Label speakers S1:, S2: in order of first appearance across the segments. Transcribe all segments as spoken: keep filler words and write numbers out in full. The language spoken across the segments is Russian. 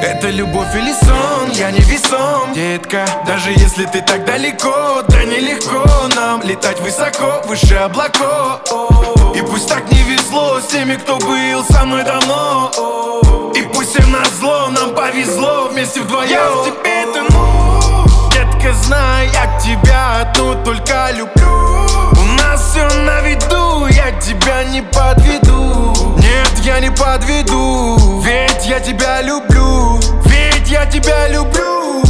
S1: Это любовь или сон, я не весом, детка. Даже если ты так далеко, да нелегко нам летать высоко, выше облаков. И пусть так не везло с теми, кто был со мной давно. И пусть всем назло, нам повезло вместе вдвоем. Я в тебе тону, детка, знай, я тебя одну только люблю. У нас все на виду, я тебя не подведу. Нет, я не подведу, ведь я тебя люблю. Ведь я тебя люблю.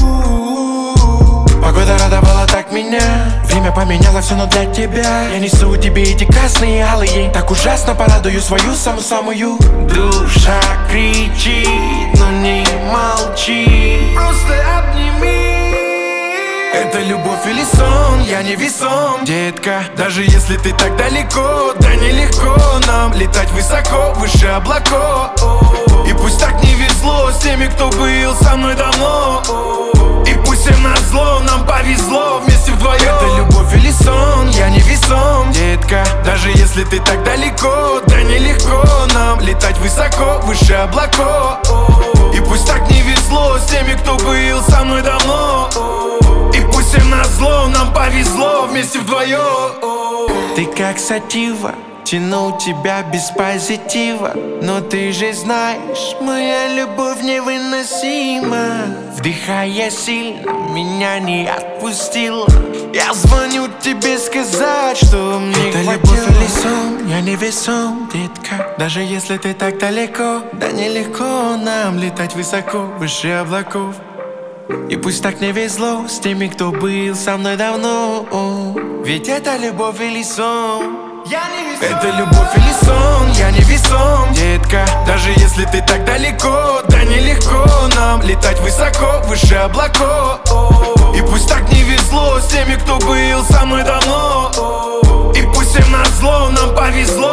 S1: Погода радовала так меня, время поменяло все, но для тебя я несу тебе эти красные алые. Так ужасно порадую свою самую-самую. Душа кричит, но не молчи. Просто обними. Это любовь или сон, я не весом, детка. Даже если ты так далеко, да нелегко нам летать высоко, выше облаков. И пусть так не везло с теми, кто был со мной давно. И пусть всем назло, нам повезло вместе вдвоем. Это любовь или сон, я не весом, детка. Даже если ты так далеко, да нелегко нам летать высоко, выше облаков. И пусть так не везло с теми, кто был со мной давно. И пусть всем назло, нам повезло вместе вдвоем. Ты как сатива, тянул тебя без позитива. Но ты же знаешь, моя любовь невыносима. Вдыхая сильно, меня не отпустила. Я звоню тебе сказать, что мне это хватило. Любовь или сон, я не весом, детка. Даже если ты так далеко, да нелегко нам летать высоко, выше облаков. И пусть так не везло с теми, кто был со мной давно. Ведь это любовь или сон, я не весом. Это любовь или сон, я не весом, детка. Даже если ты так далеко, да нелегко нам летать высоко, выше облаков. И пусть так не везло с теми, кто был со мной давно. И пусть всем назло, нам повезло